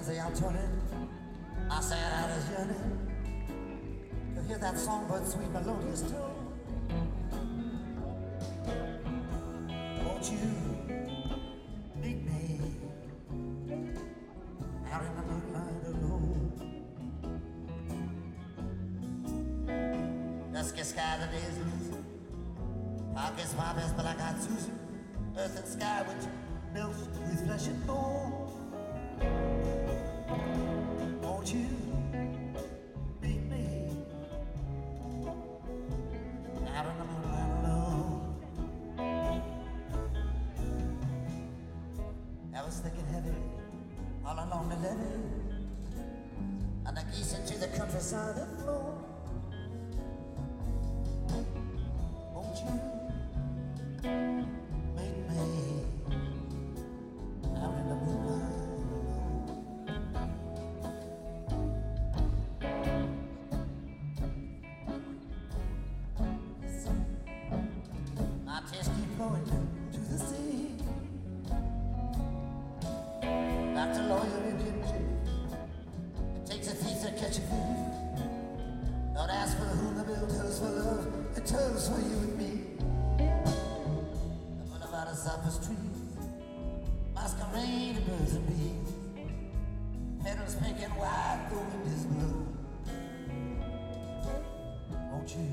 say I'm turning my sad eyes yearning to hear that songbird's sweet melodious tune. Won't you meet me out in the moonlight alone? Dusky sky, the days losing, pockets, poppers, black-eyed Susan, earth and sky which melts with flesh and bone. Won't you meet me out in the moonlight alone? I was thinking heavy all along the levee, and the geese into the countryside have flown. Won't you meet me out in the moonlight? My tears keep flowing to the sea. Dr. Lawyer Indian Chief, it takes a thief to catch a thief. Don't ask for whom the bill tells for love, it tells for you and me. The boulevard of cypress trees, masquerade of birds and bees, petals pink and white, the wind is blue. Won't you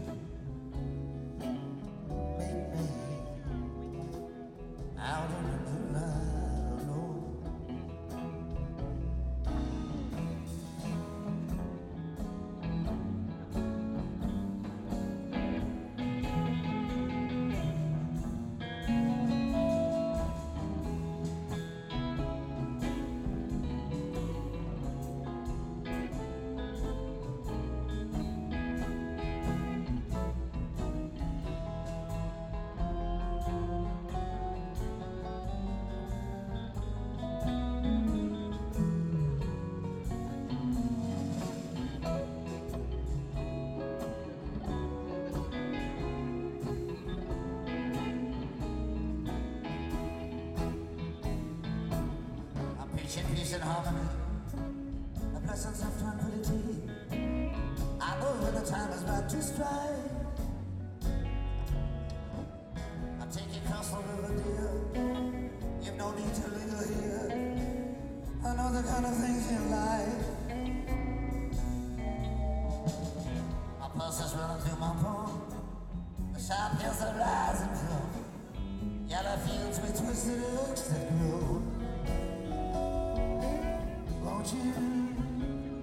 meet me out in the moonlight alone? Peace and harmony, the blessings of tranquility. I know when the time is right to strike. I'm taking across the river, dear. You've no need to linger here. I know the kind of things you like. My pulse is running through my palm. The sharp hills are rising from yellow fields with twisted oaks that grow. Won't you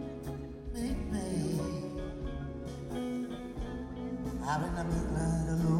meet me out in the moonlight alone?